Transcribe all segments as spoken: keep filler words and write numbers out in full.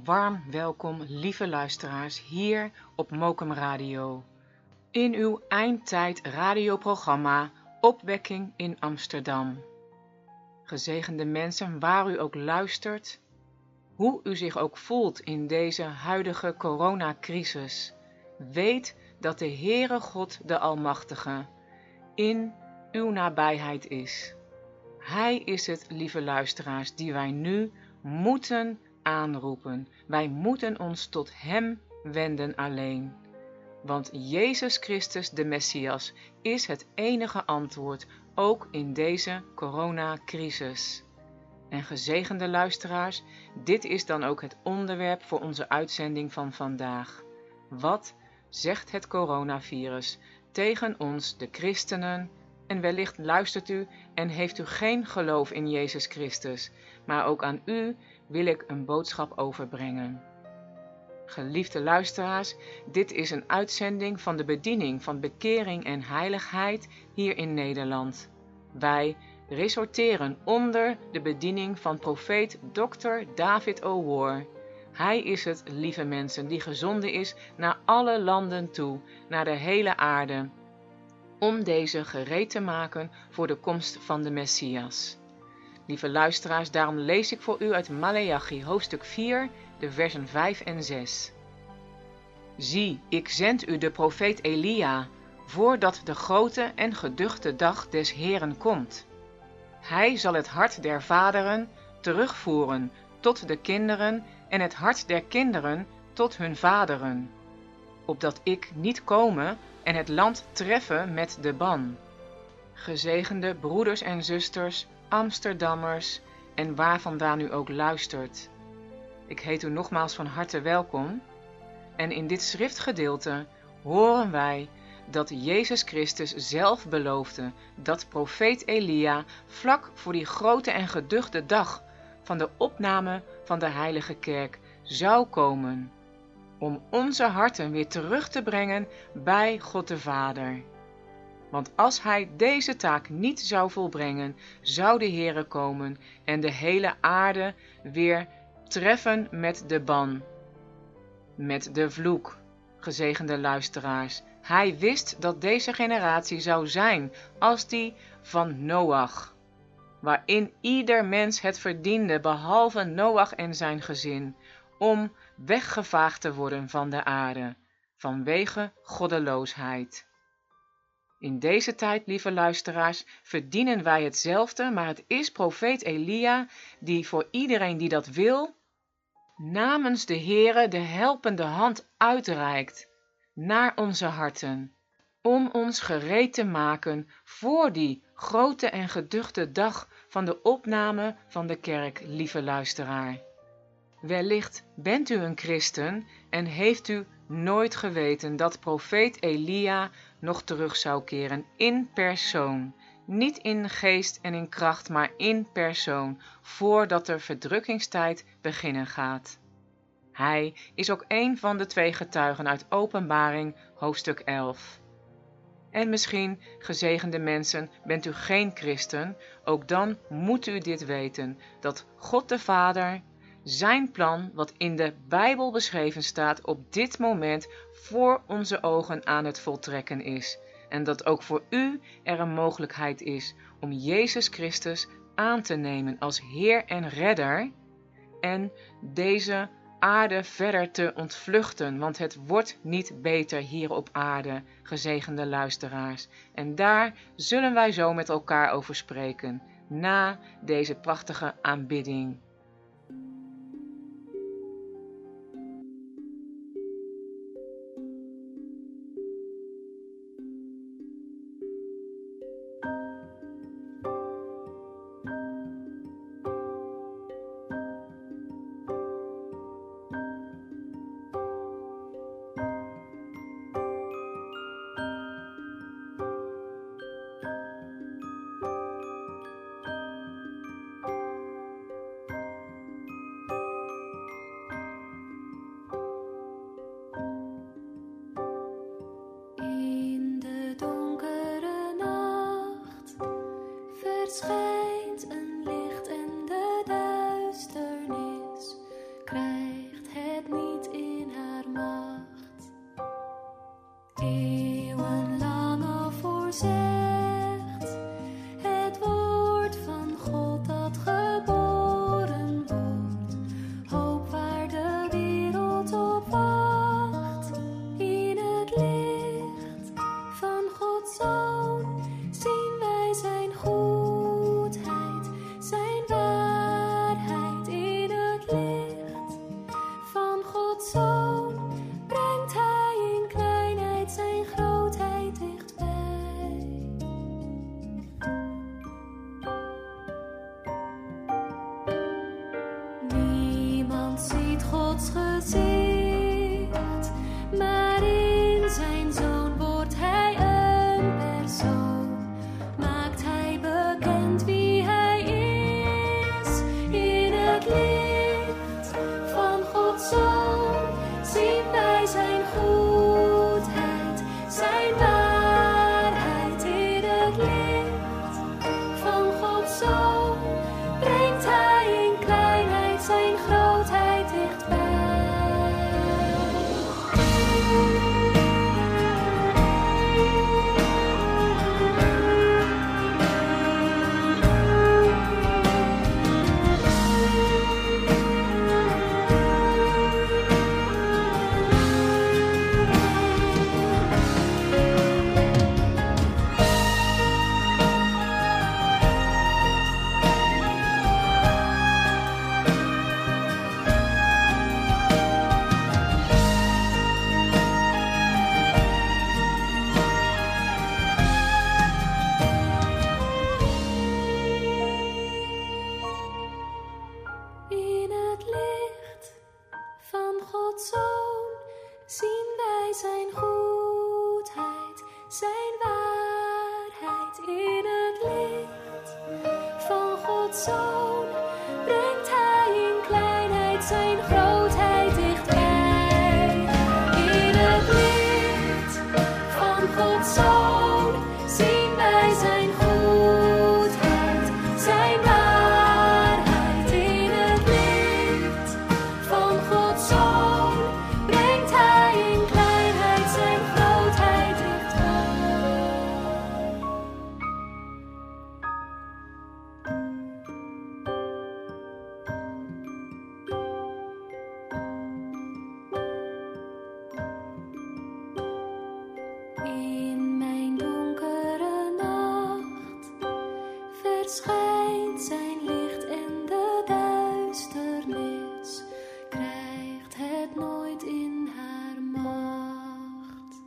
warm welkom, lieve luisteraars, hier op Mokum Radio. In uw eindtijd radioprogramma Opwekking in Amsterdam. Gezegende mensen, waar u ook luistert, hoe u zich ook voelt in deze huidige coronacrisis, weet dat de Heere God de Almachtige in uw nabijheid is. Hij is het, lieve luisteraars, die wij nu moeten aanroepen. Wij moeten ons tot Hem wenden alleen. Want Jezus Christus, de Messias, is het enige antwoord, ook in deze coronacrisis. En gezegende luisteraars, dit is dan ook het onderwerp voor onze uitzending van vandaag. Wat zegt het coronavirus tegen ons, de christenen? En wellicht luistert u en heeft u geen geloof in Jezus Christus, maar ook aan u wil ik een boodschap overbrengen. Geliefde luisteraars, dit is een uitzending van de bediening van bekering en heiligheid hier in Nederland. Wij resorteren onder de bediening van profeet dokter David O'War. Hij is het, lieve mensen, die gezonden is naar alle landen toe, naar de hele aarde, om deze gereed te maken voor de komst van de Messias. Lieve luisteraars, daarom lees ik voor u uit Maleachi hoofdstuk vier, de versen vijf en zes. Zie, ik zend u de profeet Elia, voordat de grote en geduchte dag des Heeren komt. Hij zal het hart der vaderen terugvoeren tot de kinderen en het hart der kinderen tot hun vaderen, opdat ik niet komen en het land treffen met de ban. Gezegende broeders en zusters, Amsterdammers en waar vandaan u ook luistert. Ik heet u nogmaals van harte welkom. En in dit schriftgedeelte horen wij dat Jezus Christus zelf beloofde dat profeet Elia vlak voor die grote en geduchte dag van de opname van de heilige kerk zou komen, om onze harten weer terug te brengen bij God de Vader. Want als hij deze taak niet zou volbrengen, zou de Heere komen en de hele aarde weer treffen met de ban, met de vloek. Gezegende luisteraars, hij wist dat deze generatie zou zijn als die van Noach, waarin ieder mens het verdiende, behalve Noach en zijn gezin, om weggevaagd te worden van de aarde, vanwege goddeloosheid. In deze tijd, lieve luisteraars, verdienen wij hetzelfde, maar het is profeet Elia die voor iedereen die dat wil, namens de Heere de helpende hand uitreikt naar onze harten, om ons gereed te maken voor die grote en geduchte dag van de opname van de kerk, lieve luisteraar. Wellicht bent u een christen en heeft u nooit geweten dat profeet Elia nog terug zou keren in persoon, niet in geest en in kracht, maar in persoon, voordat de verdrukkingstijd beginnen gaat. Hij is ook een van de twee getuigen uit Openbaring hoofdstuk elf. En misschien, gezegende mensen, bent u geen christen, ook dan moet u dit weten, dat God de Vader zijn plan, wat in de Bijbel beschreven staat, op dit moment voor onze ogen aan het voltrekken is. En dat ook voor u er een mogelijkheid is om Jezus Christus aan te nemen als Heer en Redder en deze aarde verder te ontvluchten, want het wordt niet beter hier op aarde, gezegende luisteraars. En daar zullen wij zo met elkaar over spreken, na deze prachtige aanbidding. Eeuwenlang al voorzegd, het woord van God dat geboren wordt, hoop waar de wereld op wacht. In het licht van Gods Zoon zien wij zijn goedheid, zijn waarheid. In het licht van Gods Zoon brengt hij in kleinheid zijn grootheid dichtbij. Niemand ziet Gods gezicht, maar in zijn Zoon wordt hij een persoon. Maakt hij bekend wie hij is. In het licht van Gods Zoon zien wij zijn goedheid, zijn waarheid. In het licht van Gods Zoon brengt hij in kleinheid zijn grootheid dichtbij. In het licht van Gods Zoon zien wij zijn goedheid, zijn waarheid. In het licht van Gods Zoon brengt hij in kleinheid zijn grootheid dichtbij. In het licht van Gods Zoon zien wij zijn goedheid, zijn waarheid. In het licht van Gods Zoon brengt hij in kleinheid zijn grootheid dichtbij. In mijn donkere nacht verschijnt zijn licht en de duisternis krijgt het nooit in haar macht.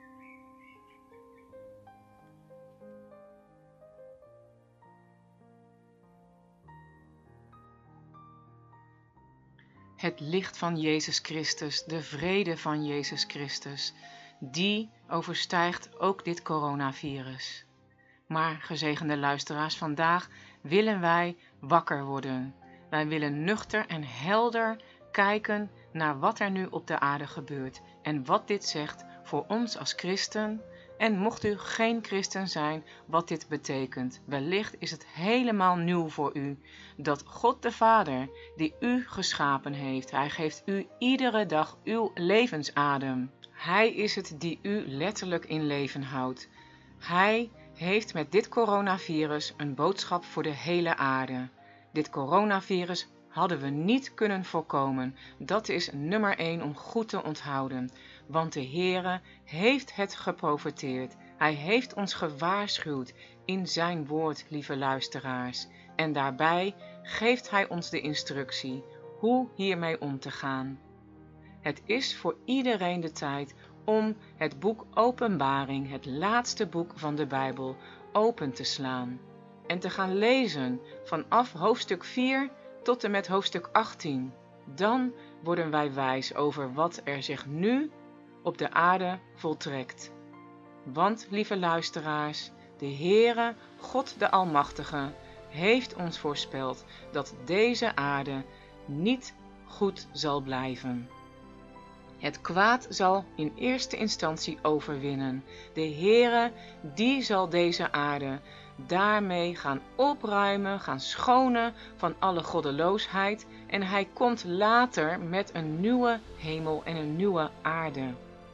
Het licht van Jezus Christus, de vrede van Jezus Christus, die overstijgt ook dit coronavirus. Maar, gezegende luisteraars, vandaag willen wij wakker worden. Wij willen nuchter en helder kijken naar wat er nu op de aarde gebeurt en wat dit zegt voor ons als christen. En mocht u geen christen zijn, wat dit betekent. Wellicht is het helemaal nieuw voor u dat God de Vader, die u geschapen heeft, hij geeft u iedere dag uw levensadem. Hij is het die u letterlijk in leven houdt. Hij heeft met dit coronavirus een boodschap voor de hele aarde. Dit coronavirus hadden we niet kunnen voorkomen. Dat is nummer één om goed te onthouden. Want de Heere heeft het geprofeteerd. Hij heeft ons gewaarschuwd in zijn woord, lieve luisteraars. En daarbij geeft hij ons de instructie hoe hiermee om te gaan. Het is voor iedereen de tijd om het boek Openbaring, het laatste boek van de Bijbel, open te slaan. En te gaan lezen vanaf hoofdstuk vier tot en met hoofdstuk achttien. Dan worden wij wijs over wat er zich nu op de aarde voltrekt. Want, lieve luisteraars, de Heere, God de Almachtige, heeft ons voorspeld dat deze aarde niet goed zal blijven. Het kwaad zal in eerste instantie overwinnen. De Heere, die zal deze aarde daarmee gaan opruimen, gaan schonen van alle goddeloosheid. En hij komt later met een nieuwe hemel en een nieuwe aarde.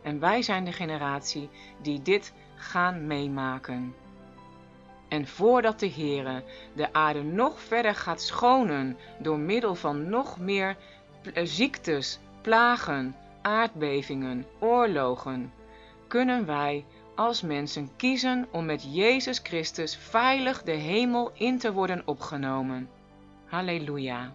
En wij zijn de generatie die dit gaan meemaken. En voordat de Heere de aarde nog verder gaat schonen door middel van nog meer ziektes, plagen, aardbevingen, oorlogen, kunnen wij als mensen kiezen om met Jezus Christus veilig de hemel in te worden opgenomen. Halleluja.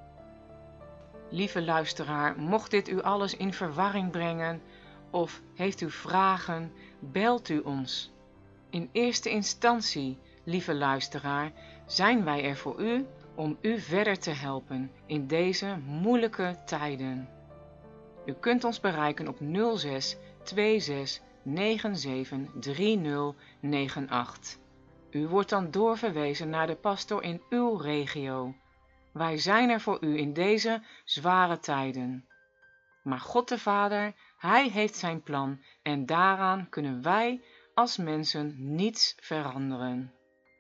Lieve luisteraar, mocht dit u alles in verwarring brengen of heeft u vragen, belt u ons. In eerste instantie, lieve luisteraar, zijn wij er voor u om u verder te helpen in deze moeilijke tijden. U kunt ons bereiken op nul zes twee zes negen zeven drie nul negen acht. U wordt dan doorverwezen naar de pastor in uw regio. Wij zijn er voor u in deze zware tijden. Maar God de Vader, Hij heeft zijn plan en daaraan kunnen wij als mensen niets veranderen.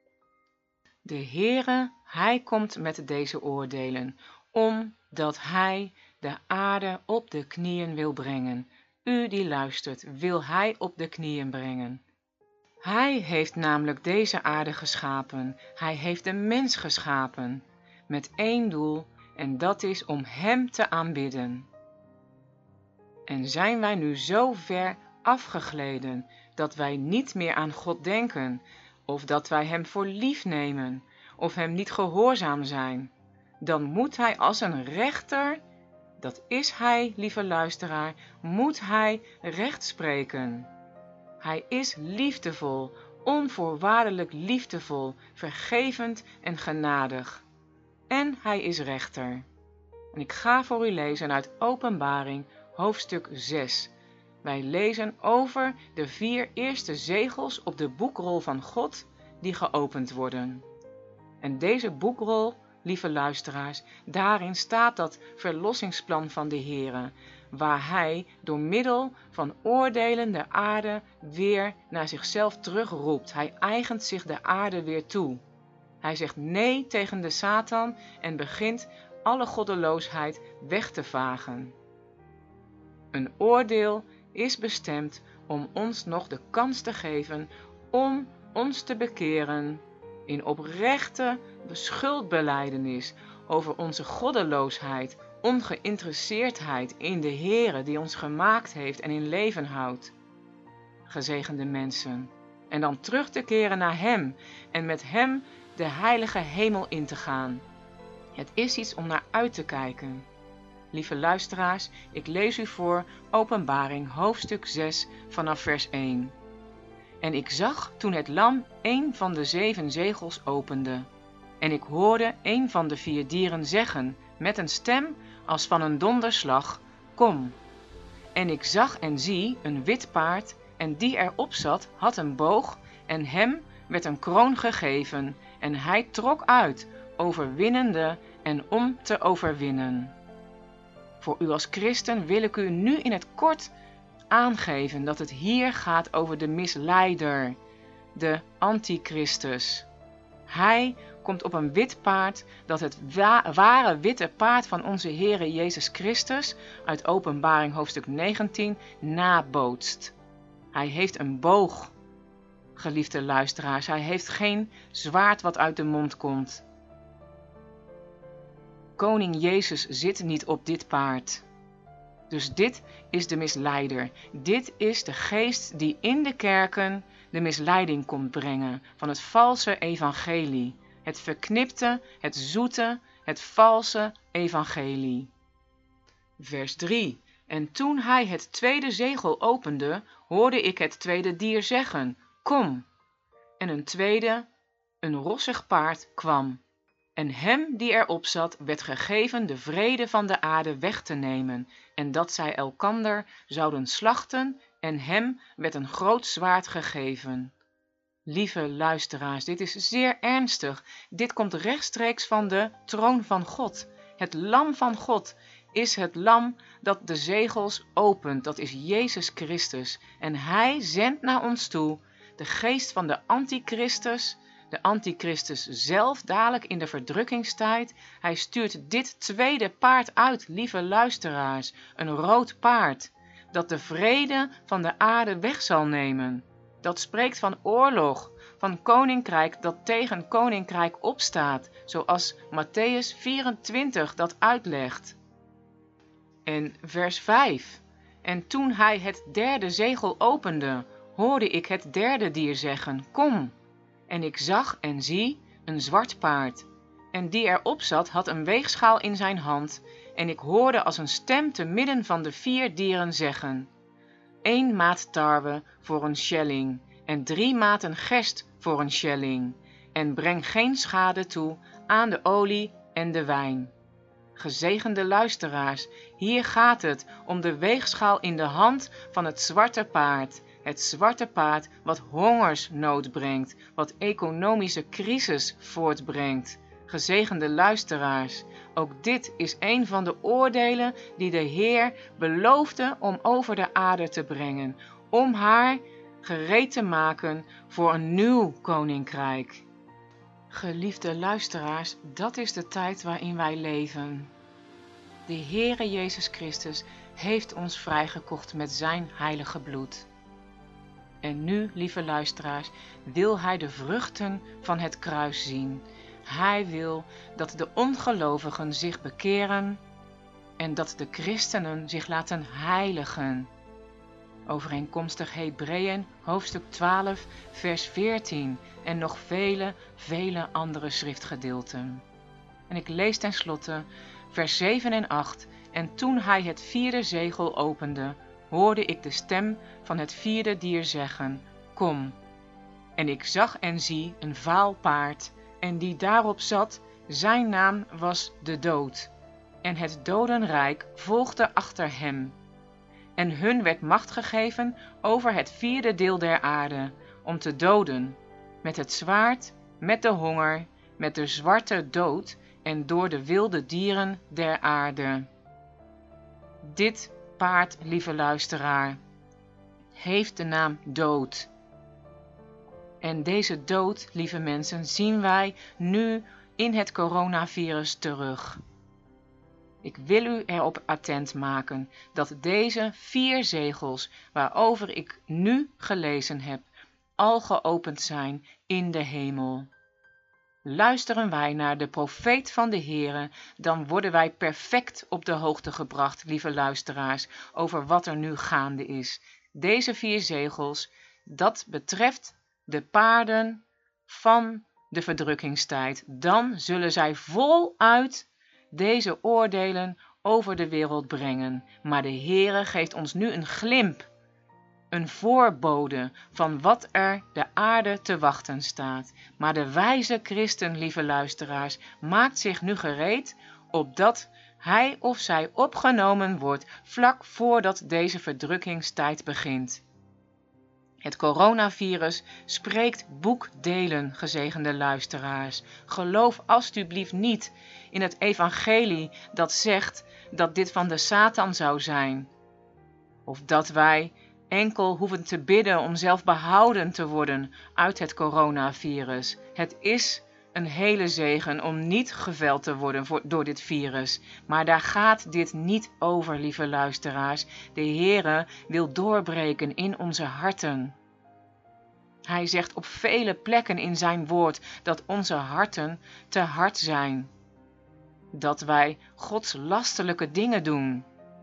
De Heere, Hij komt met deze oordelen, omdat Hij de aarde op de knieën wil brengen. U die luistert, wil Hij op de knieën brengen. Hij heeft namelijk deze aarde geschapen. Hij heeft de mens geschapen, met één doel, en dat is om Hem te aanbidden. En zijn wij nu zo ver afgegleden, dat wij niet meer aan God denken, of dat wij Hem voor lief nemen, of Hem niet gehoorzaam zijn, dan moet Hij als een rechter, dat is Hij, lieve luisteraar, moet Hij recht spreken. Hij is liefdevol, onvoorwaardelijk liefdevol, vergevend en genadig. En Hij is rechter. En ik ga voor u lezen uit Openbaring, hoofdstuk zes. Wij lezen over de vier eerste zegels op de boekrol van God die geopend worden. En deze boekrol, lieve luisteraars, daarin staat dat verlossingsplan van de Heere, waar Hij door middel van oordelen de aarde weer naar zichzelf terugroept. Hij eigent zich de aarde weer toe. Hij zegt nee tegen de Satan en begint alle goddeloosheid weg te vagen. Een oordeel is bestemd om ons nog de kans te geven om ons te bekeren in oprechte schuldbelijdenis over onze goddeloosheid, ongeïnteresseerdheid in de Heere die ons gemaakt heeft en in leven houdt. Gezegende mensen. En dan terug te keren naar Hem en met Hem de heilige hemel in te gaan. Het is iets om naar uit te kijken. Lieve luisteraars, ik lees u voor Openbaring hoofdstuk zes vanaf vers één. En ik zag toen het lam een van de zeven zegels opende. En ik hoorde een van de vier dieren zeggen, met een stem als van een donderslag, kom. En ik zag en zie een wit paard, en die erop zat had een boog, en hem werd een kroon gegeven, en hij trok uit, overwinnende en om te overwinnen. Voor u als christen wil ik u nu in het kort aangeven dat het hier gaat over de misleider, de antichristus. Hij komt op een wit paard dat het wa- ware witte paard van onze Heere Jezus Christus uit Openbaring hoofdstuk negentien nabootst. Hij heeft een boog, geliefde luisteraars. Hij heeft geen zwaard wat uit de mond komt. Koning Jezus zit niet op dit paard. Dus dit is de misleider. Dit is de geest die in de kerken de misleiding komt brengen van het valse evangelie. Het verknipte, het zoete, het valse evangelie. Vers drie. En toen hij het tweede zegel opende, hoorde ik het tweede dier zeggen, kom. En een tweede, een rossig paard, kwam. En hem die erop zat, werd gegeven de vrede van de aarde weg te nemen, en dat zij elkander zouden slachten, en hem werd een groot zwaard gegeven. Lieve luisteraars, dit is zeer ernstig. Dit komt rechtstreeks van de troon van God. Het lam van God is het lam dat de zegels opent. Dat is Jezus Christus. En Hij zendt naar ons toe de geest van de antichristus, de antichristus zelf, dadelijk in de verdrukkingstijd. Hij stuurt dit tweede paard uit, lieve luisteraars, een rood paard, dat de vrede van de aarde weg zal nemen. Dat spreekt van oorlog, van koninkrijk dat tegen koninkrijk opstaat, zoals Mattheüs vierentwintig dat uitlegt. En vers vijf. En toen hij het derde zegel opende, hoorde ik het derde dier zeggen, kom. En ik zag en zie een zwart paard. En die erop zat had een weegschaal in zijn hand. En ik hoorde als een stem te midden van de vier dieren zeggen, één maat tarwe voor een schelling, en drie maten gerst voor een schelling. En breng geen schade toe aan de olie en de wijn. Gezegende luisteraars, hier gaat het om de weegschaal in de hand van het zwarte paard. Het zwarte paard wat hongersnood brengt, wat economische crisis voortbrengt. Gezegende luisteraars, ook dit is een van de oordelen die de Heer beloofde om over de aarde te brengen, om haar gereed te maken voor een nieuw koninkrijk. Geliefde luisteraars, dat is de tijd waarin wij leven. De Heere Jezus Christus heeft ons vrijgekocht met zijn heilige bloed. En nu, lieve luisteraars, wil Hij de vruchten van het kruis zien. Hij wil dat de ongelovigen zich bekeren en dat de christenen zich laten heiligen. Overeenkomstig Hebreeën hoofdstuk twaalf vers veertien en nog vele, vele andere schriftgedeelten. En ik lees tenslotte vers zeven en acht. En toen hij het vierde zegel opende, hoorde ik de stem van het vierde dier zeggen, kom. En ik zag en zie een vaal paard, en die daarop zat, zijn naam was de dood. En het dodenrijk volgde achter hem. En hun werd macht gegeven over het vierde deel der aarde, om te doden, met het zwaard, met de honger, met de zwarte dood en door de wilde dieren der aarde. Dit paard, lieve luisteraar, heeft de naam dood. En deze dood, lieve mensen, zien wij nu in het coronavirus terug. Ik wil u erop attent maken dat deze vier zegels, waarover ik nu gelezen heb, al geopend zijn in de hemel. Luisteren wij naar de profeet van de Heere, dan worden wij perfect op de hoogte gebracht, lieve luisteraars, over wat er nu gaande is. Deze vier zegels, dat betreft de paarden van de verdrukkingstijd. Dan zullen zij voluit deze oordelen over de wereld brengen. Maar de Heere geeft ons nu een glimp, een voorbode van wat er de aarde te wachten staat. Maar de wijze christen, lieve luisteraars, maakt zich nu gereed, opdat hij of zij opgenomen wordt vlak voordat deze verdrukkingstijd begint. Het coronavirus spreekt boekdelen, gezegende luisteraars. Geloof alstublieft niet in het evangelie dat zegt dat dit van de Satan zou zijn. Of dat wij enkel hoeven te bidden om zelf behouden te worden uit het coronavirus. Het is een hele zegen om niet geveld te worden voor, door dit virus. Maar daar gaat dit niet over, lieve luisteraars. De Heere wil doorbreken in onze harten. Hij zegt op vele plekken in zijn woord dat onze harten te hard zijn. Dat wij godslastelijke dingen doen.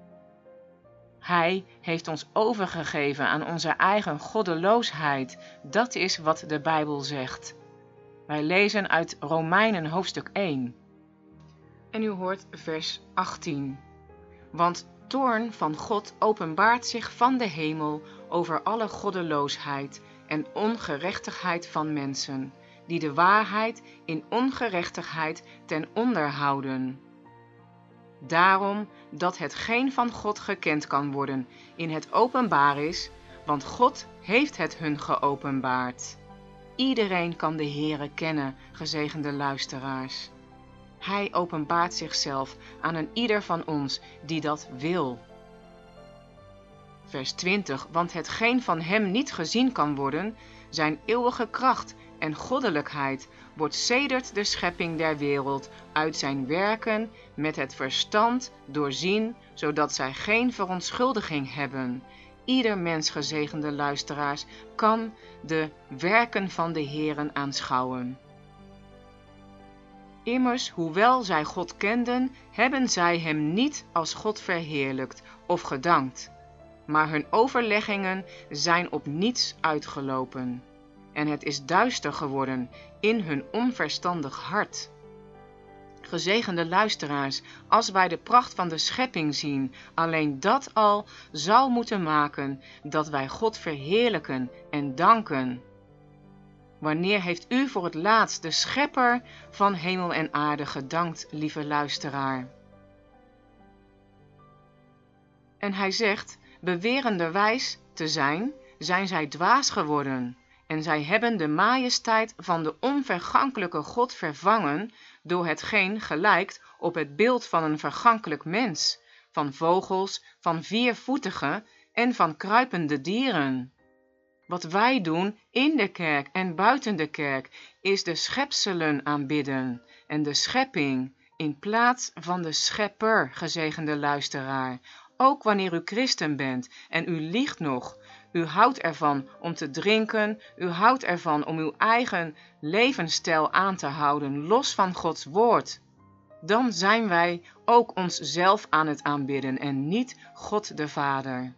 Hij heeft ons overgegeven aan onze eigen goddeloosheid. Dat is wat de Bijbel zegt. Wij lezen uit Romeinen hoofdstuk één. En u hoort vers achttien. Want toorn van God openbaart zich van de hemel over alle goddeloosheid en ongerechtigheid van mensen, die de waarheid in ongerechtigheid ten onder houden. Daarom dat hetgeen van God gekend kan worden in het openbaar is, want God heeft het hun geopenbaard. Iedereen kan de Heere kennen, gezegende luisteraars. Hij openbaart zichzelf aan een ieder van ons die dat wil. Vers twintig, want hetgeen van hem niet gezien kan worden, zijn eeuwige kracht en goddelijkheid wordt sedert de schepping der wereld uit zijn werken met het verstand doorzien, zodat zij geen verontschuldiging hebben. Ieder mens, gezegende luisteraars, kan de werken van de Heeren aanschouwen. Immers, hoewel zij God kenden, hebben zij hem niet als God verheerlijkt of gedankt, maar hun overleggingen zijn op niets uitgelopen, en het is duister geworden in hun onverstandig hart. Gezegende luisteraars, als wij de pracht van de schepping zien, alleen dat al zou moeten maken dat wij God verheerlijken en danken. Wanneer heeft u voor het laatst de schepper van hemel en aarde gedankt, lieve luisteraar? En hij zegt, bewerenderwijs te zijn, zijn zij dwaas geworden, en zij hebben de majesteit van de onvergankelijke God vervangen door hetgeen gelijkt op het beeld van een vergankelijk mens, van vogels, van viervoetige en van kruipende dieren. Wat wij doen in de kerk en buiten de kerk is de schepselen aanbidden en de schepping in plaats van de schepper, gezegende luisteraar. Ook wanneer u christen bent en u liegt nog, u houdt ervan om te drinken, u houdt ervan om uw eigen levensstijl aan te houden, los van Gods woord. Dan zijn wij ook onszelf aan het aanbidden en niet God de Vader.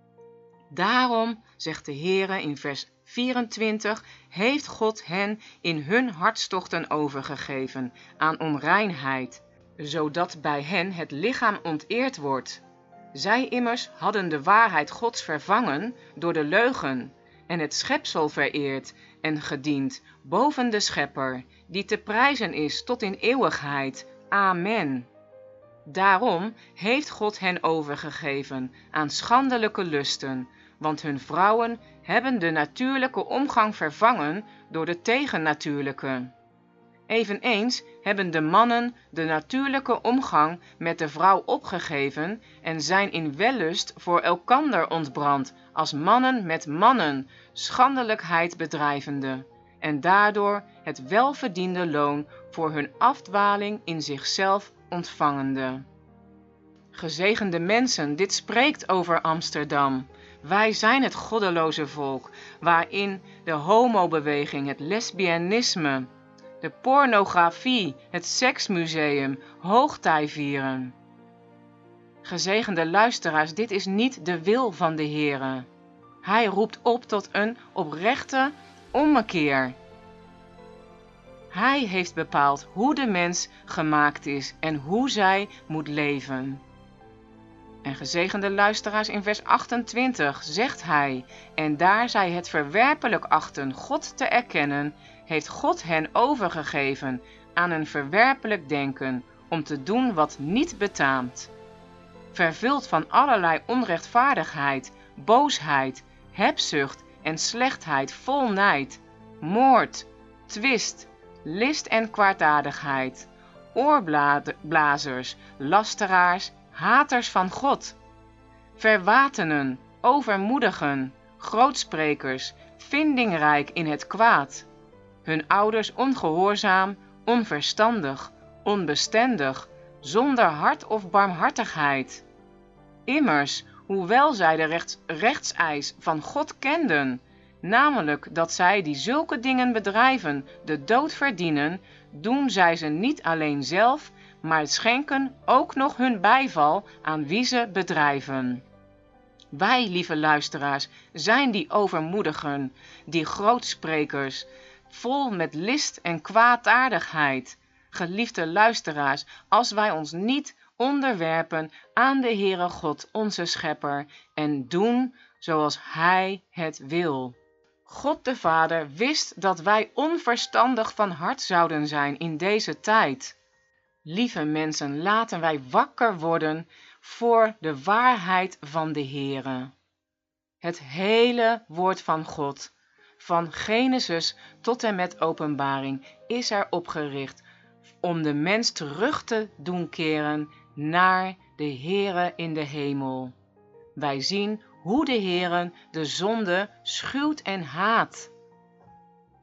Daarom, zegt de Heere in vers vierentwintig, heeft God hen in hun hartstochten overgegeven aan onreinheid, zodat bij hen het lichaam onteerd wordt. Zij immers hadden de waarheid Gods vervangen door de leugen en het schepsel vereerd en gediend boven de schepper, die te prijzen is tot in eeuwigheid. Amen. Daarom heeft God hen overgegeven aan schandelijke lusten, want hun vrouwen hebben de natuurlijke omgang vervangen door de tegennatuurlijke. Eveneens hebben de mannen de natuurlijke omgang met de vrouw opgegeven en zijn in wellust voor elkander ontbrand, als mannen met mannen, schandelijkheid bedrijvende, en daardoor het welverdiende loon voor hun afdwaling in zichzelf ontvangende. Gezegende mensen, dit spreekt over Amsterdam. Wij zijn het goddeloze volk, waarin de homobeweging, het lesbianisme, de pornografie, het seksmuseum hoogtij vieren. Gezegende luisteraars, dit is niet de wil van de Heere. Hij roept op tot een oprechte ommekeer. Hij heeft bepaald hoe de mens gemaakt is en hoe zij moet leven. En gezegende luisteraars, in vers achtentwintig zegt hij, en daar zij het verwerpelijk achten God te erkennen, heeft God hen overgegeven aan een verwerpelijk denken, om te doen wat niet betaamt. Vervuld van allerlei onrechtvaardigheid, boosheid, hebzucht en slechtheid, vol nijd, moord, twist, list en kwaadaardigheid, oorblazers, lasteraars, haters van God, verwatenen, overmoedigen, grootsprekers, vindingrijk in het kwaad, hun ouders ongehoorzaam, onverstandig, onbestendig, zonder hart of barmhartigheid. Immers, hoewel zij de rechts, rechtseis van God kenden, namelijk dat zij die zulke dingen bedrijven de dood verdienen, doen zij ze niet alleen zelf, maar schenken ook nog hun bijval aan wie ze bedrijven. Wij, lieve luisteraars, zijn die overmoedigen, die grootsprekers, vol met list en kwaadaardigheid. Geliefde luisteraars, als wij ons niet onderwerpen aan de Heere God, onze Schepper, en doen zoals Hij het wil. God de Vader wist dat wij onverstandig van hart zouden zijn in deze tijd. Lieve mensen, laten wij wakker worden voor de waarheid van de Heere. Het hele woord van God, van Genesis tot en met Openbaring, is erop gericht om de mens terug te doen keren naar de Heere in de hemel. Wij zien hoe de Heere de zonde schuwt en haat.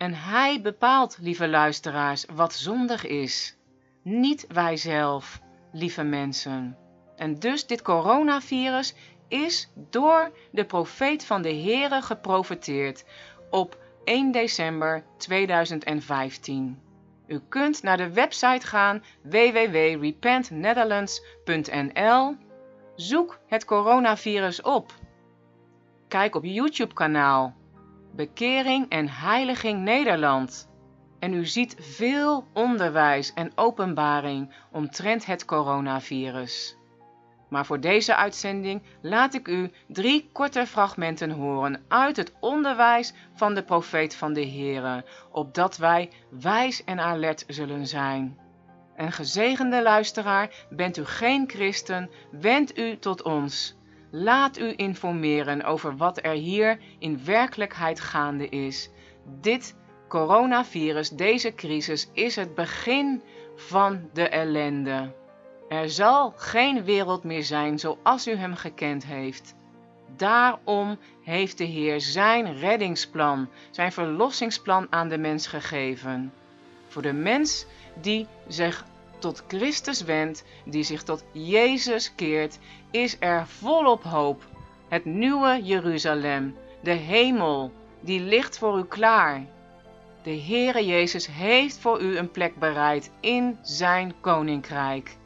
En Hij bepaalt, lieve luisteraars, wat zondig is. Niet wij zelf, lieve mensen. En dus dit coronavirus is door de profeet van de Heere geprofeteerd op één december tweeduizend vijftien. U kunt naar de website gaan w w w punt repent netherlands punt n l. Zoek het coronavirus op. Kijk op YouTube-kanaal Bekering en Heiliging Nederland. En u ziet veel onderwijs en openbaring omtrent het coronavirus. Maar voor deze uitzending laat ik u drie korte fragmenten horen uit het onderwijs van de profeet van de Heere, opdat wij wijs en alert zullen zijn. En gezegende luisteraar, bent u geen christen, wend u tot ons. Laat u informeren over wat er hier in werkelijkheid gaande is. Dit coronavirus, deze crisis, is het begin van de ellende. Er zal geen wereld meer zijn zoals u hem gekend heeft. Daarom heeft de Heer zijn reddingsplan, zijn verlossingsplan aan de mens gegeven. Voor de mens die zich tot Christus wendt, die zich tot Jezus keert, is er volop hoop. Het nieuwe Jeruzalem, de hemel, die ligt voor u klaar. De Heere Jezus heeft voor u een plek bereid in zijn koninkrijk.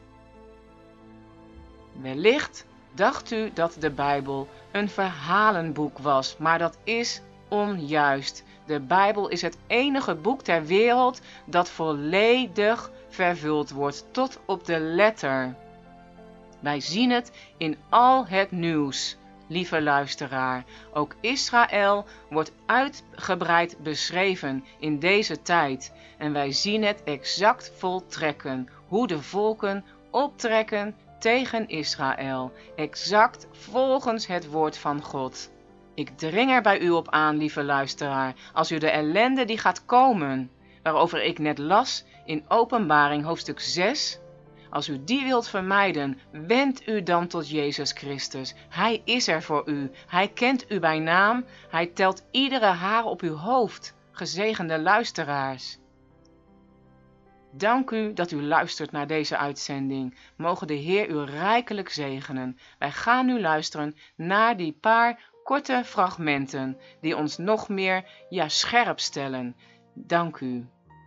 Wellicht dacht u dat de Bijbel een verhalenboek was, maar dat is onjuist. De Bijbel is het enige boek ter wereld dat volledig vervuld wordt, tot op de letter. Wij zien het in al het nieuws, lieve luisteraar. Ook Israël wordt uitgebreid beschreven in deze tijd. En wij zien het exact voltrekken, hoe de volken optrekken tegen Israël, exact volgens het woord van God. Ik dring er bij u op aan, lieve luisteraar, als u de ellende die gaat komen, waarover ik net las in Openbaring hoofdstuk zes, als u die wilt vermijden, wend u dan tot Jezus Christus. Hij is er voor u, hij kent u bij naam, hij telt iedere haar op uw hoofd, gezegende luisteraars. Dank u dat u luistert naar deze uitzending. Mogen de Heer u rijkelijk zegenen. Wij gaan nu luisteren naar die paar korte fragmenten die ons nog meer ja, scherp stellen. Dank u.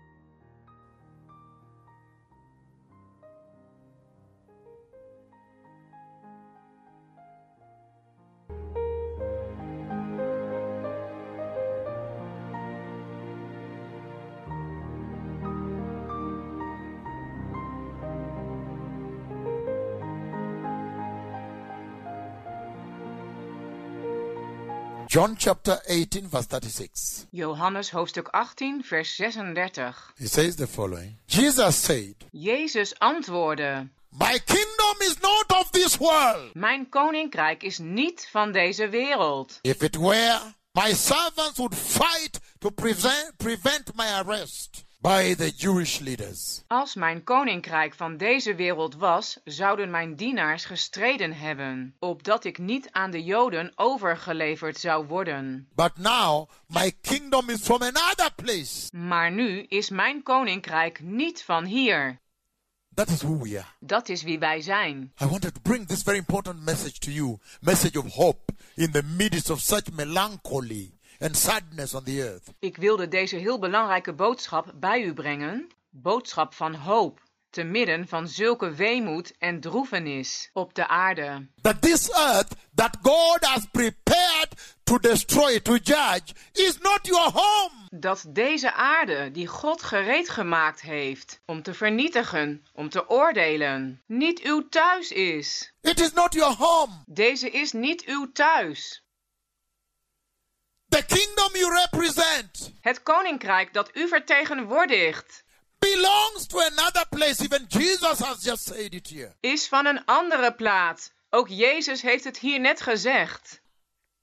John chapter eighteen verse thirty-six. Johannes hoofdstuk achttien vers zesendertig. It says the following. Jesus said, Jezus antwoordde: My kingdom is not of this world. Mijn koninkrijk is niet van deze wereld. If it were, my servants would fight to prevent, prevent my arrest by the Jewish leaders. Als mijn koninkrijk van deze wereld was, zouden mijn dienaars gestreden hebben, opdat ik niet aan de Joden overgeleverd zou worden. But now my kingdom is from another place. Maar nu is mijn koninkrijk niet van hier. That is who we are. Dat is wie wij zijn. I wanted to bring this very important message to you, message of hope in the midst of such melancholy and sadness on the earth. Ik wilde deze heel belangrijke boodschap bij u brengen. Boodschap van hoop, te midden van zulke weemoed en droefenis op de aarde. That this earth that God has prepared to destroy, to judge, is not your home. Dat deze aarde die God gereed gemaakt heeft om te vernietigen, om te oordelen, niet uw thuis is. It is not your home. Deze is niet uw thuis. The kingdom you represent Het koninkrijk dat u vertegenwoordigt belongs to another place. Even Jesus has just said it here. is van een andere plaats. Ook Jezus heeft het hier net gezegd.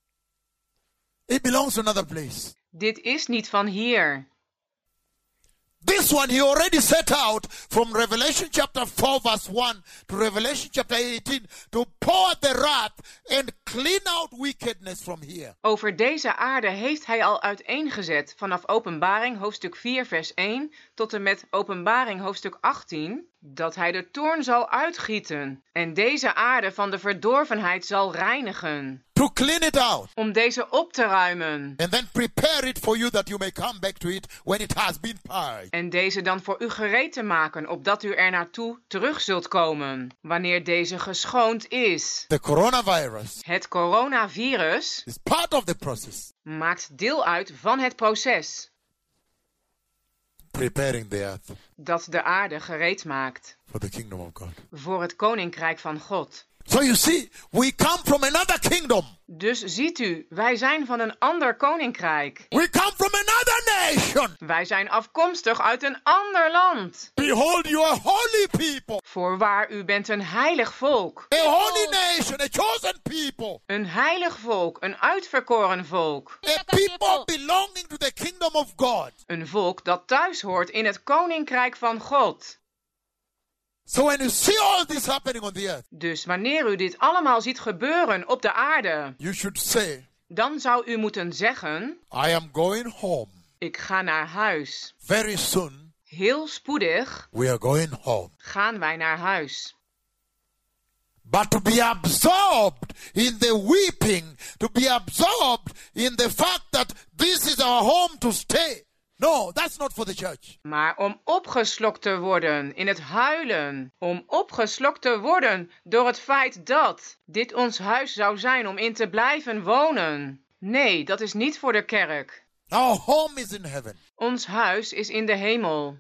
It belongs to another place. Dit is niet van hier. This one he already set out from Revelation chapter four verse one to Revelation chapter eighteen to pour the wrath and clean out wickedness from here. Over deze aarde heeft hij al uiteengezet vanaf Openbaring hoofdstuk vier vers één tot en met Openbaring hoofdstuk achttien dat hij de toorn zal uitgieten en deze aarde van de verdorvenheid zal reinigen. To clean it out. Om deze op te ruimen. And then prepare it for you that you may come back to it when it has been purged. En deze dan voor u gereed te maken, opdat u er naartoe terug zult komen, wanneer deze geschoond is. The coronavirus Het coronavirus is part of the process. Maakt deel uit van het proces. Preparing the earth. Dat de aarde gereed maakt. For the kingdom of God. Voor het koninkrijk van God. So you see, we come from another kingdom. Dus ziet u, wij zijn van een ander koninkrijk. We come from another nation. Wij zijn afkomstig uit een ander land. Behold, you are holy people. Voorwaar, u bent een heilig volk. A holy nation, a chosen people. Een heilig volk, een uitverkoren volk. A people belonging to the kingdom of God. Een volk dat thuis hoort in het koninkrijk van God. So when you see all this happening on the earth, dus wanneer u dit allemaal ziet gebeuren op de aarde, you should say, dan zou u moeten zeggen, I am going home. Ik ga naar huis. Very soon, heel spoedig, we are going home. Gaan wij naar huis. But to be absorbed in the weeping, to be absorbed in the fact that this is our home to stay. No, that's not for the church. Maar om opgeslokt te worden in het huilen, om opgeslokt te worden door het feit dat dit ons huis zou zijn om in te blijven wonen. Nee, dat is niet voor de kerk. Our home is in heaven. Ons huis is in de hemel.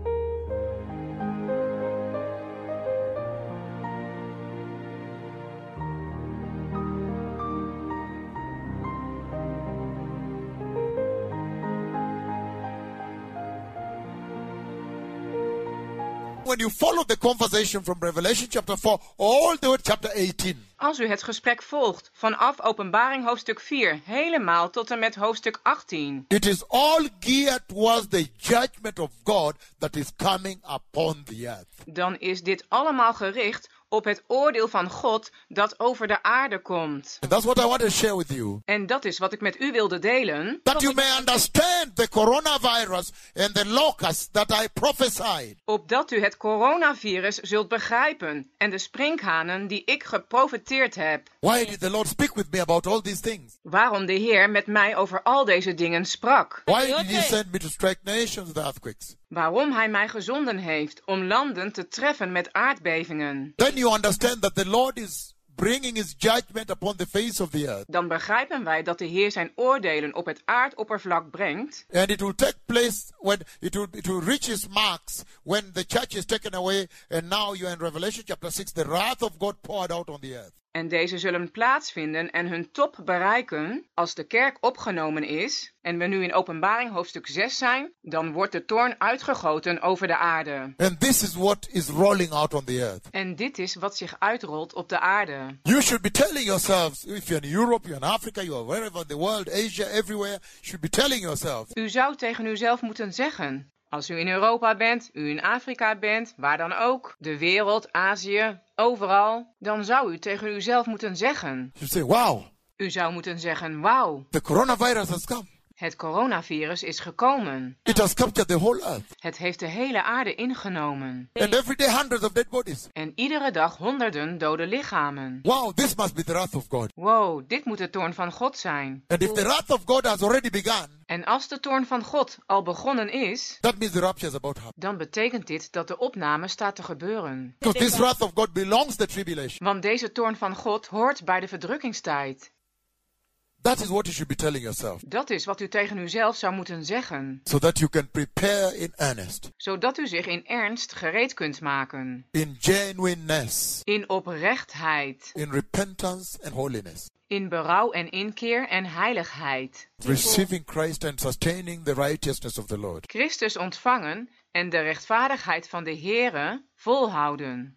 When you follow the conversation from Revelation chapter four all the way to chapter eighteen. Als u het gesprek volgt vanaf Openbaring hoofdstuk vier helemaal tot en met hoofdstuk achttien. It is all geared towards the judgment of God that is coming upon the earth. Dan is dit allemaal gericht op het oordeel van God dat over de aarde komt. And that's what I want to share with you. En dat is wat ik met u wilde delen. That you may understand the coronavirus and the locusts that I prophesied. Opdat u het coronavirus zult begrijpen en de sprinkhanen die ik geprofeteerd heb. Why did the Lord speak with me about all these things? Waarom de Heer met mij over al deze dingen sprak. Why did he send me to strike nations with earthquakes? Waarom hij mij gezonden heeft om landen te treffen met aardbevingen. Then you understand that the Lord is bringing his judgment upon the face of the earth. Dan begrijpen wij dat de Heer zijn oordelen op het aardoppervlak brengt. And it will take place when it will, it will reach its marks when the church is taken away and now you're in Revelation chapter six, the wrath of God poured out on the earth. En deze zullen plaatsvinden en hun top bereiken als de kerk opgenomen is en we nu in Openbaring hoofdstuk zes zijn, dan wordt de toorn uitgegoten over de aarde. And this is what is rolling out on the earth. En dit is wat zich uitrolt op de aarde. You should be telling yourselves, if you're in Europe, you're in Africa, you're wherever in the world, Asia, everywhere, you should be telling yourself. U zou tegen uzelf moeten zeggen, als u in Europa bent, u in Afrika bent, waar dan ook, de wereld, Azië, overal, dan zou u tegen uzelf moeten zeggen. You say, wow. U zou moeten zeggen, wauw. The coronavirus has come. Het coronavirus is gekomen. It has captured the whole earth. Het heeft de hele aarde ingenomen. And every day hundreds of dead bodies. En iedere dag honderden dode lichamen. Wow, this must be the wrath of God. Wow, dit moet de toorn van God zijn. And if the wrath of God has already begun. En als de toorn van God al begonnen is, that means the rapture is about to happen. Dan betekent dit dat de opname staat te gebeuren. Because this wrath of God belongs to the tribulation. Want deze toorn van God hoort bij de verdrukkingstijd. That is what you should be telling yourself. Dat is wat u tegen uzelf zou moeten zeggen. So that you can prepare in earnest. Zodat u zich in ernst gereed kunt maken. In genuineness. In oprechtheid. In repentance and holiness. In berouw en inkeer en heiligheid. Receiving Christ and sustaining the righteousness of the Lord. Christus ontvangen en de rechtvaardigheid van de Heere volhouden.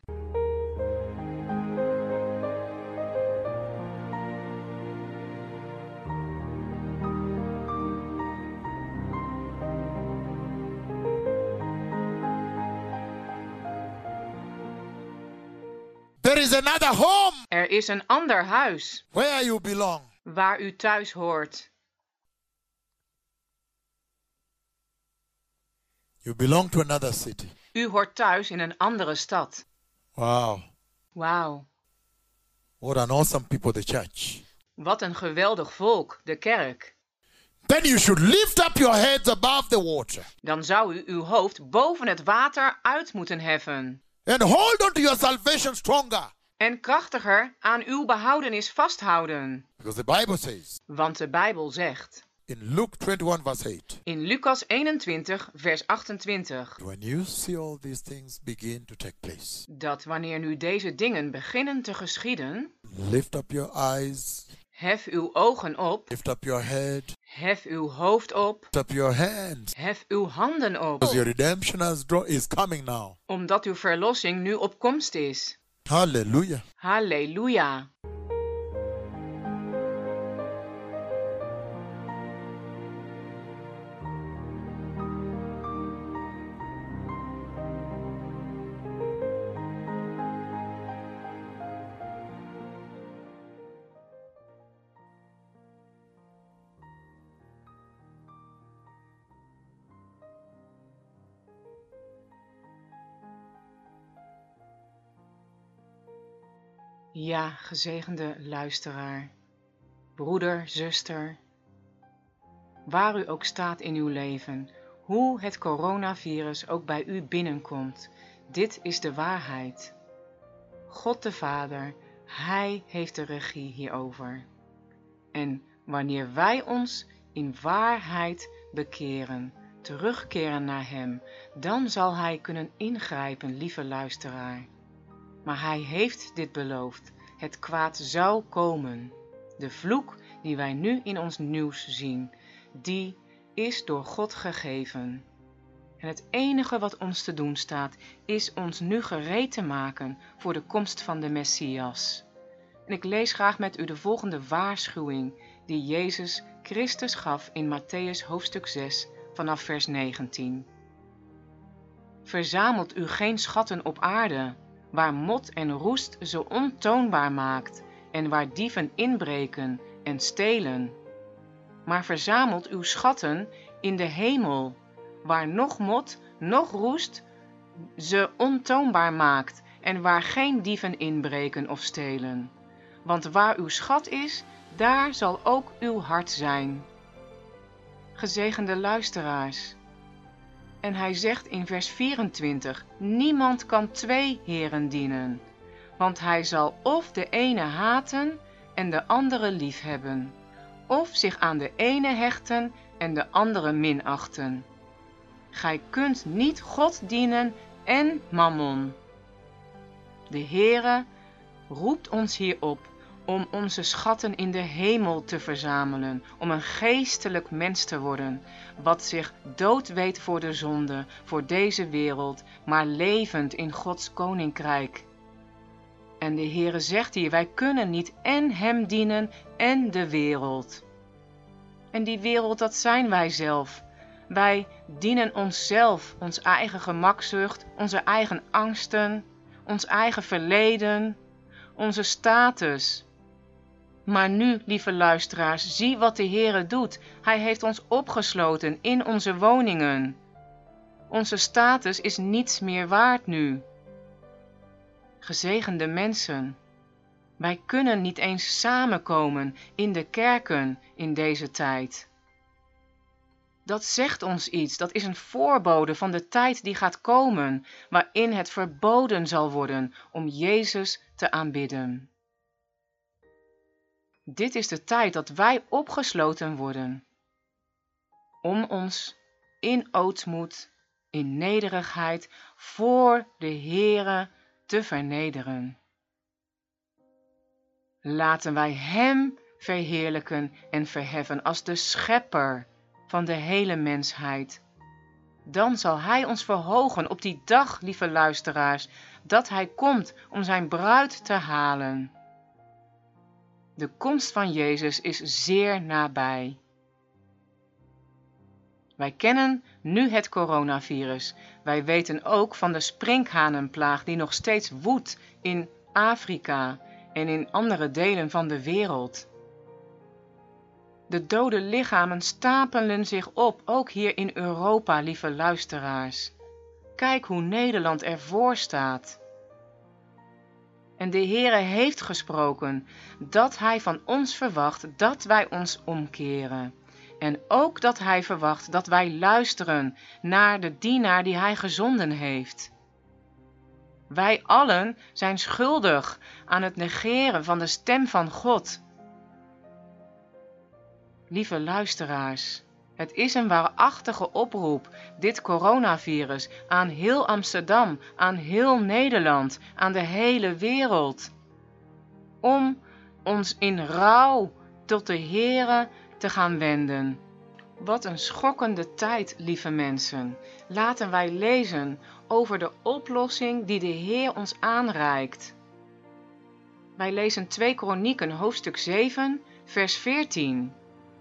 There is another home Er is een ander huis where you belong. waar u thuis hoort. You belong to another city. U hoort thuis in een andere stad. Wow. Wauw, What an awesome people, the church. wat een geweldig volk, de kerk. Then you should lift up your heads above the water Dan zou u uw hoofd boven het water uit moeten heffen. and hold on to your salvation stronger. En krachtiger aan uw behoudenis vasthouden. Because the Bible says Want de Bijbel zegt in Luke twenty-one verse eight, in Lucas eenentwintig vers achtentwintig... when you see all these things begin to take place, dat wanneer nu deze dingen beginnen te geschieden, lift up your eyes, hef uw ogen op, lift up your head, hef uw hoofd op, lift up your hands. hef uw handen op. Because your redemption has draw- is coming now. Omdat uw verlossing nu op komst is. Hallelujah. Halleluja. Ja, gezegende luisteraar, broeder, zuster, waar u ook staat in uw leven, hoe het coronavirus ook bij u binnenkomt, dit is de waarheid. God de Vader, Hij heeft de regie hierover. En wanneer wij ons in waarheid bekeren, terugkeren naar Hem, dan zal Hij kunnen ingrijpen, lieve luisteraar. Maar Hij heeft dit beloofd. Het kwaad zou komen. De vloek die wij nu in ons nieuws zien, die is door God gegeven. En het enige wat ons te doen staat, is ons nu gereed te maken voor de komst van de Messias. En ik lees graag met u de volgende waarschuwing die Jezus Christus gaf in Mattheüs hoofdstuk zes vanaf vers negentien. Verzamelt u geen schatten op aarde, waar mot en roest ze ontoonbaar maakt en waar dieven inbreken en stelen. Maar verzamelt uw schatten in de hemel, waar noch mot, noch roest ze ontoonbaar maakt en waar geen dieven inbreken of stelen. Want waar uw schat is, daar zal ook uw hart zijn. Gezegende luisteraars. En hij zegt in vers vierentwintig, niemand kan twee heren dienen, want hij zal of de ene haten en de andere liefhebben, of zich aan de ene hechten en de andere minachten. Gij kunt niet God dienen en Mammon. De Heere roept ons hierop om onze schatten in de hemel te verzamelen, om een geestelijk mens te worden, wat zich dood weet voor de zonde, voor deze wereld, maar levend in Gods koninkrijk. En de Heere zegt hier, wij kunnen niet en Hem dienen en de wereld. En die wereld, dat zijn wij zelf. Wij dienen onszelf, ons eigen gemakzucht, onze eigen angsten, ons eigen verleden, onze status. Maar nu, lieve luisteraars, zie wat de Heere doet. Hij heeft ons opgesloten in onze woningen. Onze status is niets meer waard nu. Gezegende mensen, wij kunnen niet eens samenkomen in de kerken in deze tijd. Dat zegt ons iets, dat is een voorbode van de tijd die gaat komen, waarin het verboden zal worden om Jezus te aanbidden. Dit is de tijd dat wij opgesloten worden, om ons in ootmoed, in nederigheid voor de Heere te vernederen. Laten wij Hem verheerlijken en verheffen als de schepper van de hele mensheid. Dan zal Hij ons verhogen op die dag, lieve luisteraars, dat Hij komt om zijn bruid te halen. De komst van Jezus is zeer nabij. Wij kennen nu het coronavirus. Wij weten ook van de sprinkhanenplaag die nog steeds woedt in Afrika en in andere delen van de wereld. De dode lichamen stapelen zich op, ook hier in Europa, lieve luisteraars. Kijk hoe Nederland ervoor staat. En de Heere heeft gesproken dat Hij van ons verwacht dat wij ons omkeren. En ook dat Hij verwacht dat wij luisteren naar de dienaar die Hij gezonden heeft. Wij allen zijn schuldig aan het negeren van de stem van God. Lieve luisteraars, het is een waarachtige oproep, dit coronavirus, aan heel Amsterdam, aan heel Nederland, aan de hele wereld. Om ons in rouw tot de Heere te gaan wenden. Wat een schokkende tijd, lieve mensen. Laten wij lezen over de oplossing die de Heer ons aanreikt. Wij lezen twee Kronieken, hoofdstuk zeven, vers veertien.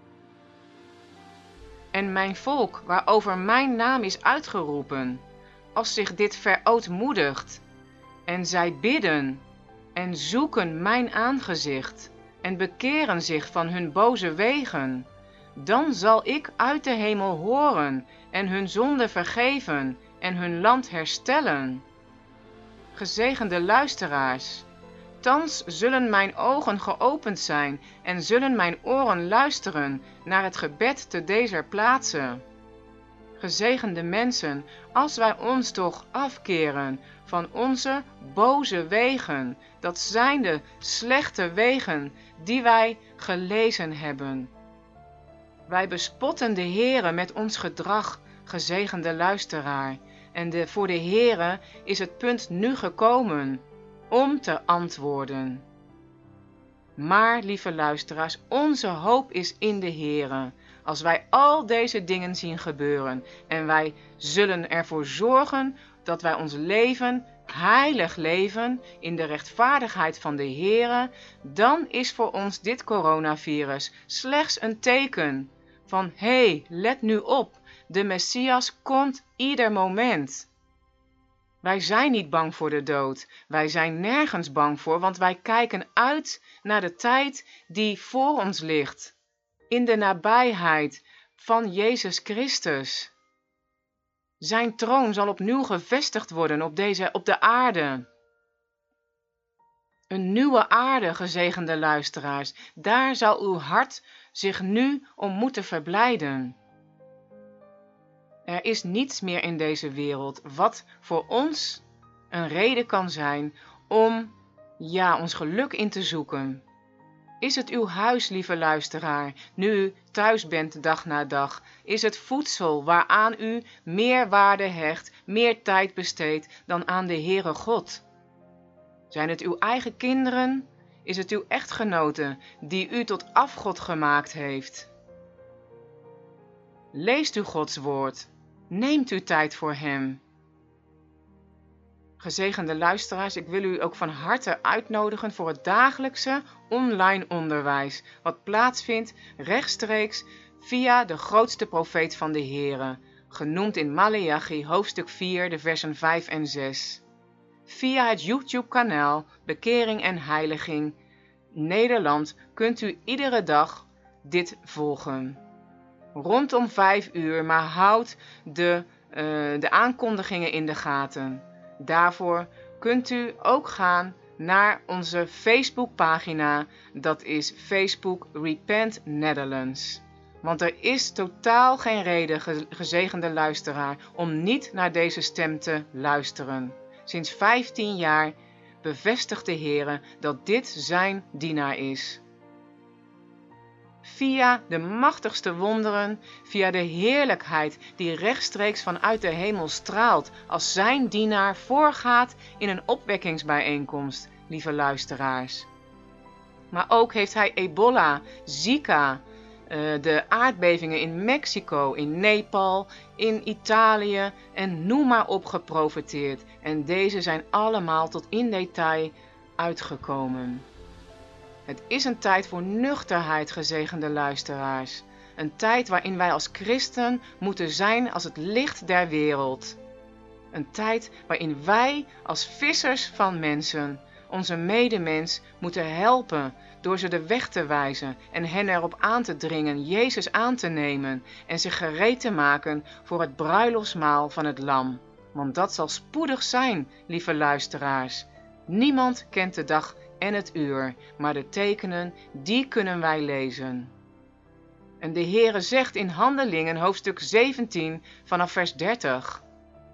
En mijn volk, waarover mijn naam is uitgeroepen, als zich dit verootmoedigt, en zij bidden en zoeken mijn aangezicht, en bekeren zich van hun boze wegen, dan zal ik uit de hemel horen en hun zonde vergeven en hun land herstellen. Gezegende luisteraars, thans zullen mijn ogen geopend zijn en zullen mijn oren luisteren naar het gebed te dezer plaatse. Gezegende mensen, als wij ons toch afkeren van onze boze wegen, dat zijn de slechte wegen die wij gelezen hebben. Wij bespotten de Heere met ons gedrag, gezegende luisteraar, en de, voor de Heere is het punt nu gekomen om te antwoorden. Maar, lieve luisteraars, onze hoop is in de Heere. Als wij al deze dingen zien gebeuren en wij zullen ervoor zorgen dat wij ons leven, heilig leven, in de rechtvaardigheid van de Heere, dan is voor ons dit coronavirus slechts een teken van, hé, hey, let nu op, de Messias komt ieder moment. Wij zijn niet bang voor de dood. Wij zijn nergens bang voor, want wij kijken uit naar de tijd die voor ons ligt. In de nabijheid van Jezus Christus. Zijn troon zal opnieuw gevestigd worden op, deze, op de aarde. Een nieuwe aarde, gezegende luisteraars. Daar zal uw hart zich nu om moeten verblijden. Er is niets meer in deze wereld wat voor ons een reden kan zijn om, ja, ons geluk in te zoeken. Is het uw huis, lieve luisteraar, nu u thuis bent dag na dag? Is het voedsel waaraan u meer waarde hecht, meer tijd besteedt dan aan de Heere God? Zijn het uw eigen kinderen? Is het uw echtgenote die u tot afgod gemaakt heeft? Leest u Gods woord. Neemt u tijd voor hem. Gezegende luisteraars, ik wil u ook van harte uitnodigen voor het dagelijkse online onderwijs, wat plaatsvindt rechtstreeks via de grootste profeet van de Heere, genoemd in Maleachi hoofdstuk vier, de versen vijf en zes. Via het YouTube-kanaal Bekering en Heiliging Nederland kunt u iedere dag dit volgen. Rondom vijf uur, maar houd de, uh, de aankondigingen in de gaten. Daarvoor kunt u ook gaan naar onze Facebookpagina, dat is Facebook Repent Netherlands. Want er is totaal geen reden, gezegende luisteraar, om niet naar deze stem te luisteren. Sinds vijftien jaar bevestigt de Heere dat dit zijn dienaar is. Via de machtigste wonderen, via de heerlijkheid die rechtstreeks vanuit de hemel straalt als zijn dienaar voorgaat in een opwekkingsbijeenkomst, lieve luisteraars. Maar ook heeft hij ebola, Zika, de aardbevingen in Mexico, in Nepal, in Italië en noem maar op geprofeteerd. En deze zijn allemaal tot in detail uitgekomen. Het is een tijd voor nuchterheid, gezegende luisteraars. Een tijd waarin wij als christen moeten zijn als het licht der wereld. Een tijd waarin wij als vissers van mensen onze medemens moeten helpen door ze de weg te wijzen en hen erop aan te dringen Jezus aan te nemen en zich gereed te maken voor het bruiloftsmaal van het Lam. Want dat zal spoedig zijn, lieve luisteraars. Niemand kent de dag en het uur, maar de tekenen, die kunnen wij lezen. En de Heere zegt in Handelingen hoofdstuk zeventien vanaf vers dertig.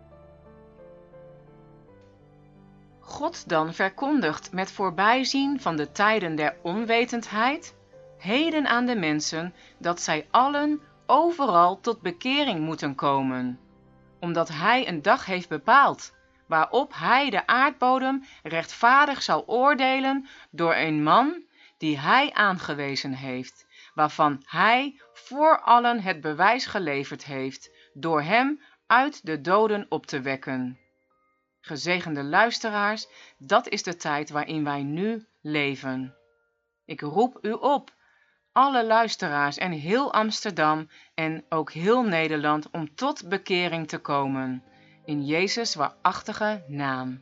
God dan verkondigt met voorbijzien van de tijden der onwetendheid heden aan de mensen dat zij allen overal tot bekering moeten komen, omdat hij een dag heeft bepaald, waarop hij de aardbodem rechtvaardig zal oordelen door een man die hij aangewezen heeft, waarvan hij voor allen het bewijs geleverd heeft, door hem uit de doden op te wekken. Gezegende luisteraars, dat is de tijd waarin wij nu leven. Ik roep u op, alle luisteraars en heel Amsterdam en ook heel Nederland, om tot bekering te komen. In Jezus' waarachtige naam.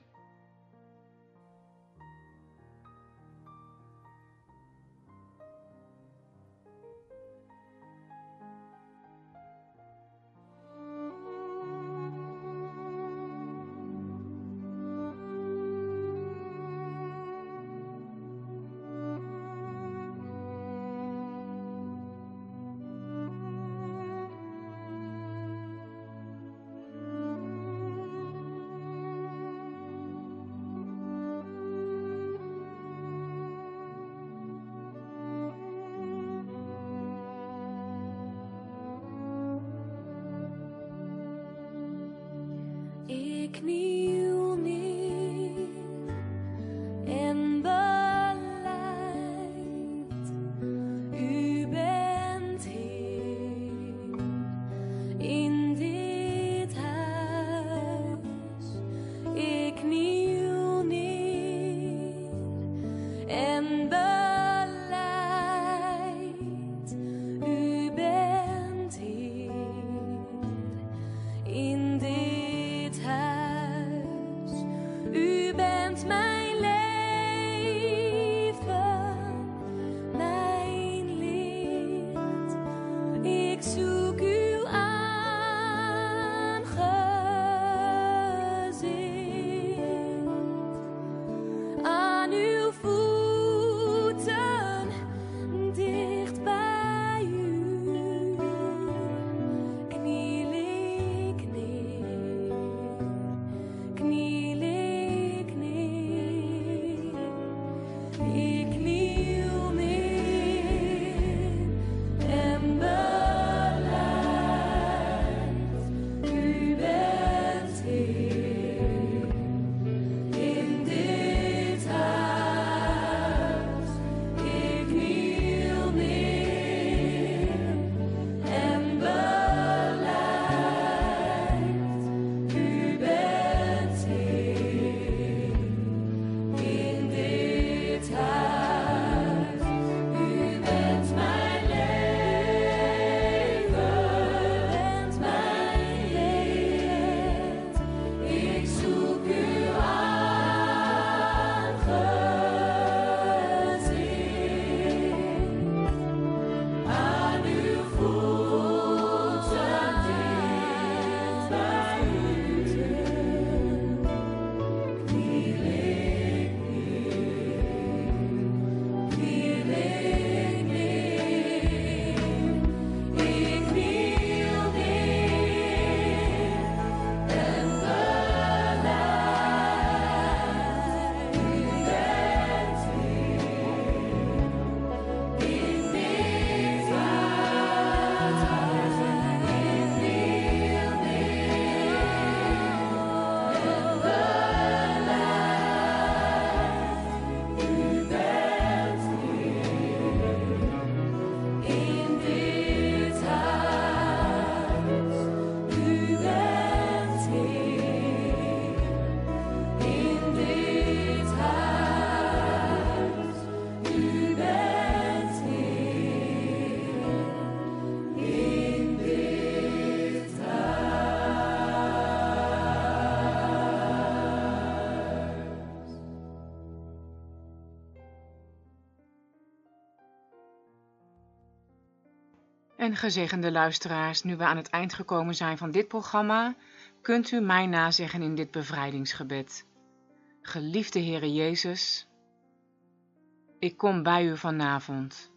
En gezegende luisteraars, nu we aan het eind gekomen zijn van dit programma, kunt u mij nazeggen in dit bevrijdingsgebed. Geliefde Heere Jezus, ik kom bij u vanavond.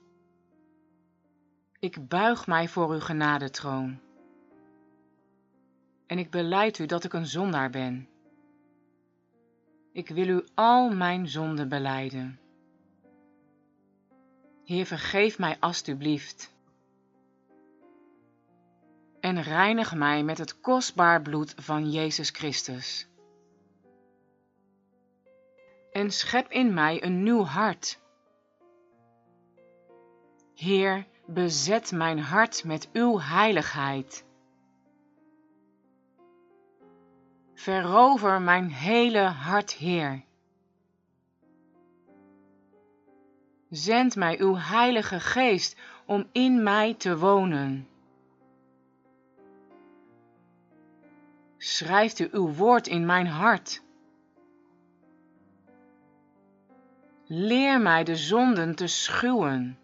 Ik buig mij voor uw genadetroon. En ik belijd u dat ik een zondaar ben. Ik wil u al mijn zonden belijden. Heer, vergeef mij alstublieft. En reinig mij met het kostbaar bloed van Jezus Christus. En schep in mij een nieuw hart. Heer, bezet mijn hart met uw heiligheid. Verover mijn hele hart, Heer. Zend mij uw heilige geest om in mij te wonen. Schrijft u uw woord in mijn hart. Leer mij de zonden te schuwen.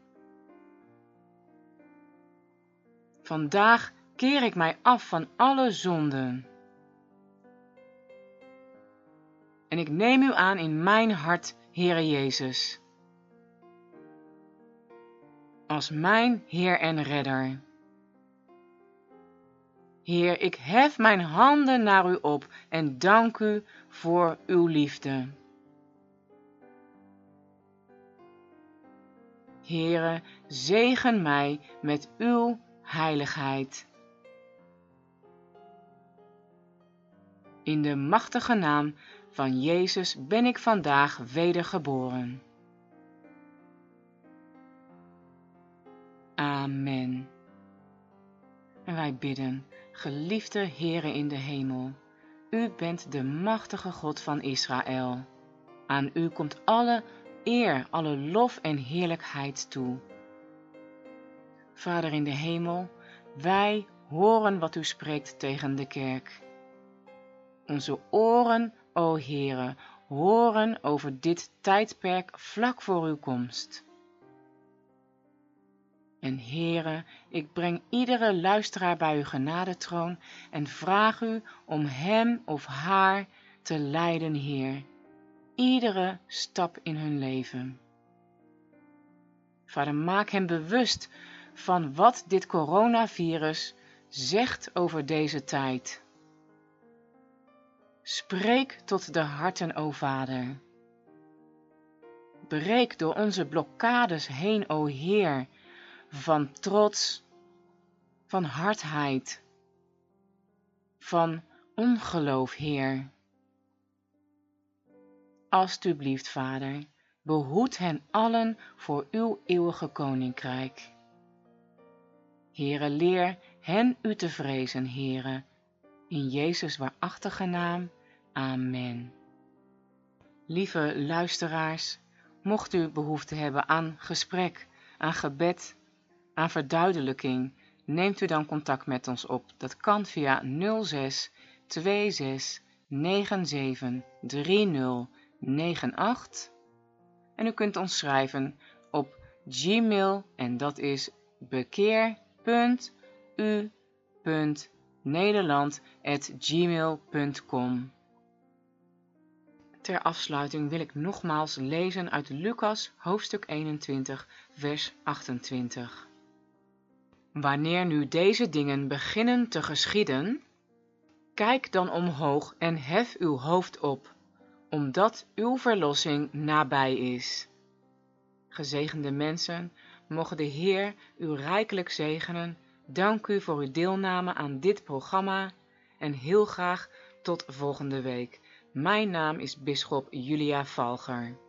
Vandaag keer ik mij af van alle zonden. En ik neem u aan in mijn hart, Heere Jezus. Als mijn Heer en Redder. Heer, ik hef mijn handen naar u op en dank u voor uw liefde. Heere, zegen mij met uw heiligheid. In de machtige naam van Jezus ben ik vandaag wedergeboren. Amen. En wij bidden, geliefde Heere in de hemel, u bent de machtige God van Israël. Aan u komt alle eer, alle lof en heerlijkheid toe. Vader in de hemel, wij horen wat u spreekt tegen de kerk. Onze oren, o Heere, horen over dit tijdperk vlak voor uw komst. En Heere, ik breng iedere luisteraar bij uw genadetroon en vraag u om hem of haar te leiden, Heer, iedere stap in hun leven. Vader, maak hem bewust van wat dit coronavirus zegt over deze tijd. Spreek tot de harten, o Vader. Breek door onze blokkades heen, o Heer, van trots, van hardheid, van ongeloof, Heer. Alsjeblieft, Vader, behoed hen allen voor uw eeuwige koninkrijk. Heere, leer hen u te vrezen, Heere, in Jezus' waarachtige naam. Amen. Lieve luisteraars, mocht u behoefte hebben aan gesprek, aan gebed, aan verduidelijking, neemt u dan contact met ons op. Dat kan via nul zes twee zes negen zeven drie nul negen acht. En u kunt ons schrijven op Gmail en dat is bekeer punt u punt nederland apenstaartje gmail punt com. Ter afsluiting wil ik nogmaals lezen uit Lucas hoofdstuk eenentwintig vers achtentwintig. Wanneer nu deze dingen beginnen te geschieden, kijk dan omhoog en hef uw hoofd op, omdat uw verlossing nabij is. Gezegende mensen, mogen de Heer u rijkelijk zegenen. Dank u voor uw deelname aan dit programma en heel graag tot volgende week. Mijn naam is bisschop Julia Valger.